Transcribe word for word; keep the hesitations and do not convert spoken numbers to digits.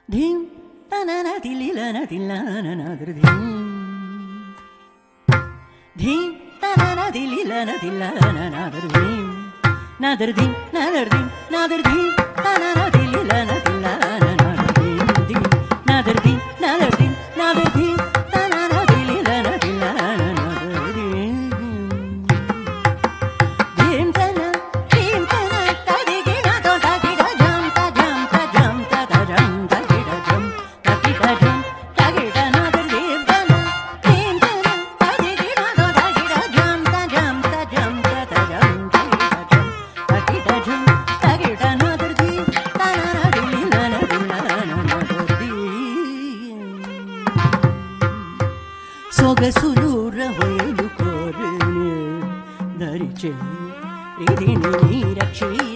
ధీం తనన తిల్లిలన తిల్లన నాదర్ ధీం ధీం తనన తిల్లిలన తిల్లన నాదర్ ధీం నాదర్ ధీం నాదర్ ధీం నాదర్ ధీం తనన తిల్లిలన తిల్లన నాదర్ ధీం ధీం నాదర్ ధీం నాదర్ ధీం నాదర్ ధీం తనన తిల్లిలన తిల్లన నాదర్ ధీం ధీం తన ధీం తన తదిగిన తో తగిడ జం త జం త జం త త జం తగిడ జం తగిడ జం తగిడ నాదర్ ధీం తన ధీం తన తదిగిన తో తగిడ జం త జం త జం త త జం తగిడ జం తగిడ జం తగిడ నాదర్ ధీం తనన దిల్లిలన దిల్లన నాదర్ ధీం సొగసులూర వయలు కోరును ధరిచే రిధిని రక్షి